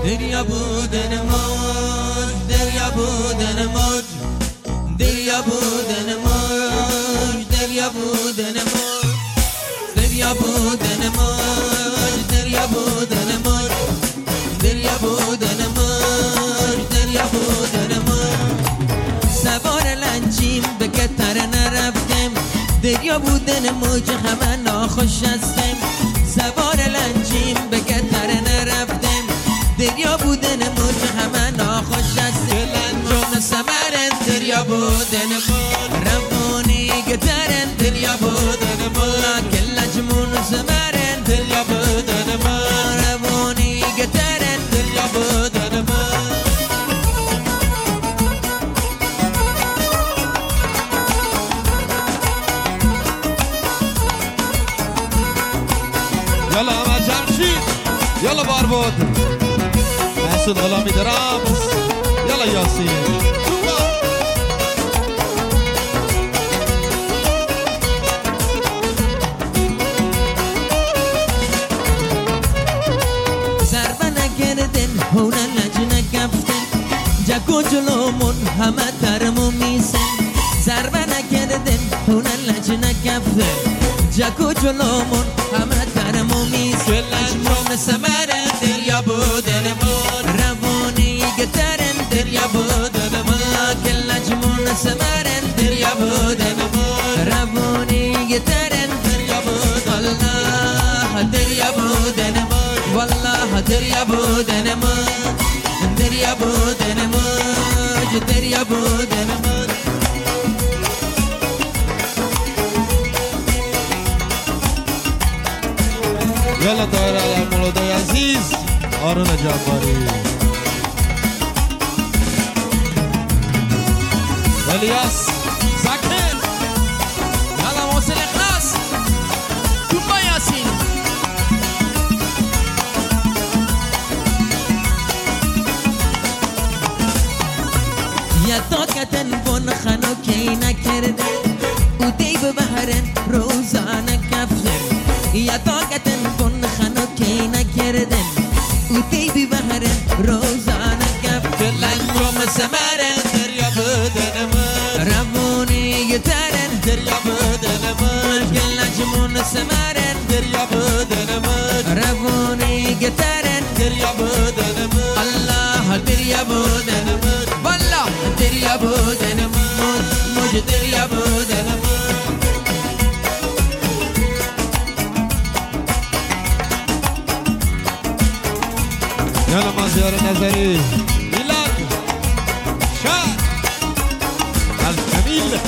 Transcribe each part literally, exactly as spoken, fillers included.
دریا بودن موج، دریا بودن موج، دریا بودن موج، دریا بودن موج، دریا بودن موج، دریا بودن موج، دریا بودن موج، دریا بودن موج. سوار لنجیم به کتر نرفتم، دریا بودن موج همه ناخوش هستم. سوار لنجیم به کتر نرفتم، دریا بودن موج همه ناخوش هستم. لنجون سمرن دریا بودن موج، روانی گترن دریا بودن موج. کلجمون سمرن دریا بودن موج، روانی گترن دریا بودن موج. يلا احمد جمشید، يلا باربود محسود غلامی درامز، يلا یاسین ضربه نکردن هونه لج نکفتن، جگو جلومون همه ترمو میسن. ضربه نکردن هونه لج نکفتن، جگو جلومون همه ترمو میسن. لجمون سمرن دریا بودن مون، روانی گترن دریا بودن مون. کلجمون سمرن دریا بودن مون، روانی گترن دریا بودن. الله دریا بودن مون، والله دریا بودن مون، دریا بودن مون، دریا بودن مون. يلا دايرة على المولود عزيز هارون جعفری الیاس ساکن يلا موصل اخلاص توبا ياسين. یا طاقتن بون خانو کی نکردن، او دی به بحرن روزانه کفتن. یا طاقتن بون خانو کی نکردن، او دی به بحرن روزانه کفتن. لنجوم سمرن دریا بودن من، روانی گترن دریا بودن من. لنجمون سمرن دریا بودن من، روانی گترن دریا بودن من. الله دریا بودن من، والله دریا بودن من، موج دریا بودن من. يلا مازیار نظری میلاد شاد الجمیل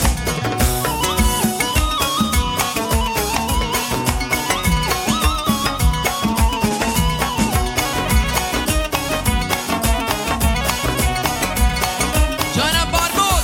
جانم باربود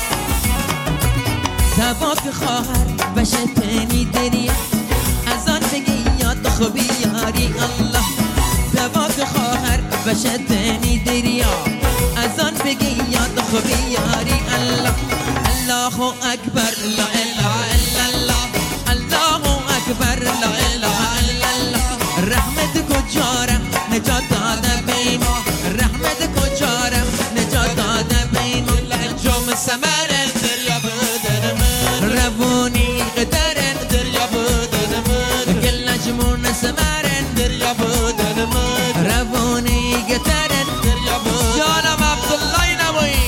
دواک خواهر بشه پنی دریا، از آن بگی یاد خوبی یاری. الله دواک خواهر بشه پنی دریا، از آن بگی یاد خوبی یاری. الله الله اکبر لا اله الا الله، الله اکبر لا اله الا الله. رحمت کجارم نجات داده بی ما، رحمت کجارم نجات داده بی ما. لنجوم سمرن دریا بودن من، روانی قدرن دریا بودن من. کل نجمون سمرن دریا بودن من، روانی قدرن دریا بودن. جانم عبدالله نوایی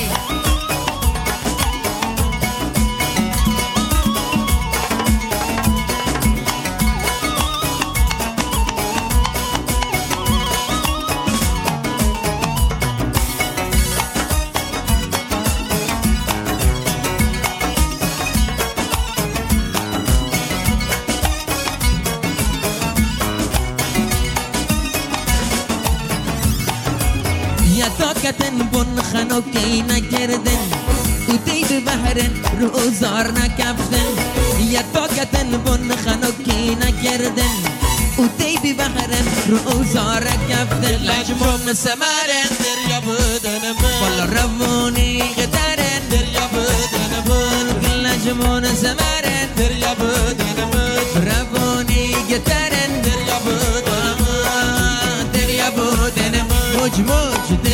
طاقتن بون خانو کی نکردن، او دی به بحرن روزار نکفتن. یا طاقتن بون خانو کی نکردن، او دی به بحرن روزار نکفتن. لجمون سمرن دریا بودن من، والا روانی قدرن دریا بودن من. لجمون سمرن دریا بودن من، روانی قدرن دریا بودن من. دریا بودن من، موج موج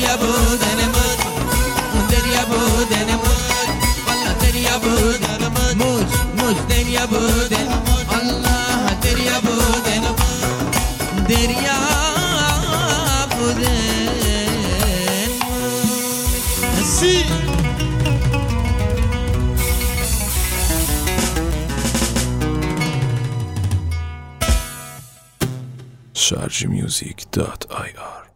دریا بودن موج دریا بودن موج والله دریا بودن موج موج دریا بودن الله دریا بودن دریا بودن سی شارژ میوزیک دات آی آر